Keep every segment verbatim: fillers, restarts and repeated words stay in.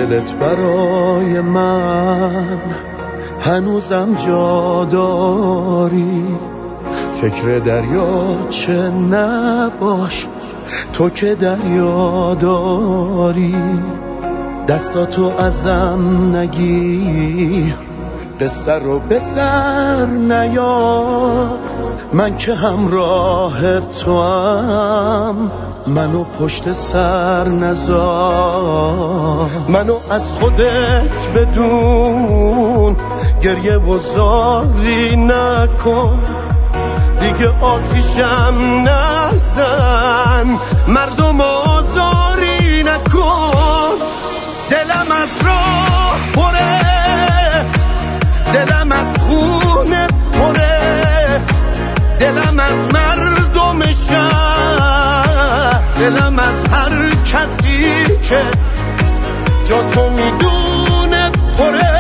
دلت برای من هنوزم جا داری. فکر دریاچه نباش تو که دریا داری. دستاتو ازم نگیر، قصه رو به سر نیار. من که همراه تو هم، منو پشت سر نذار. منو از خودت بدون گریه و زاری نکن. دیگه آتیشم نزن، مردم آزاری نکن. دلم از راه پره، دلم از خونه پره، دلم از مردم شهر، دلم از هر کسی که جا تو میدونه پره.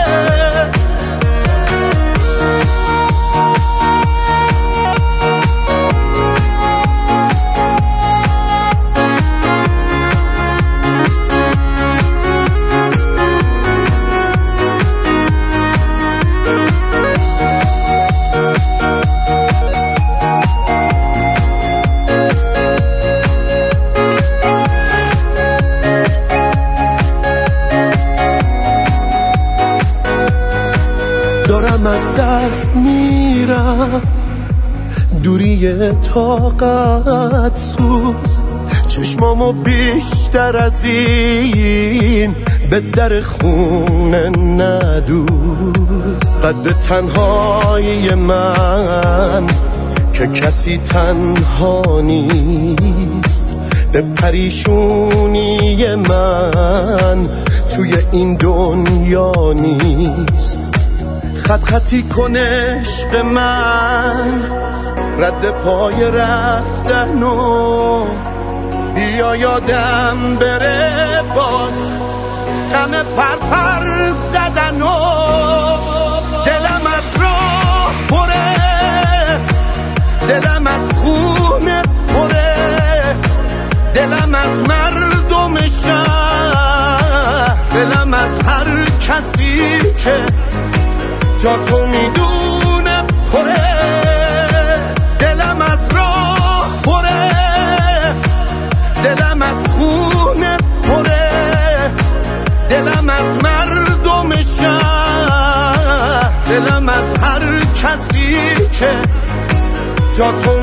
دارم از دست میرم، دوری طاقت سوز. چشمامو بیشتر از این به در خونه ندوز. قد تنهایی من که کسی تنها نیست، به پریشونی من توی این دنیا نیست. خط خطی کن عشق من، رد پای رفتن و بیا یادم بره باز غم پرپر زدن و دلم از راه پره، دلم از خونه پره، دلم از مردم شهر، دلم از هر کسی که جا تو میدونه پره. دلم از راه پره، دلم از خونه پره، دلم از مردم شهر، دلم از هر کسی که جا تو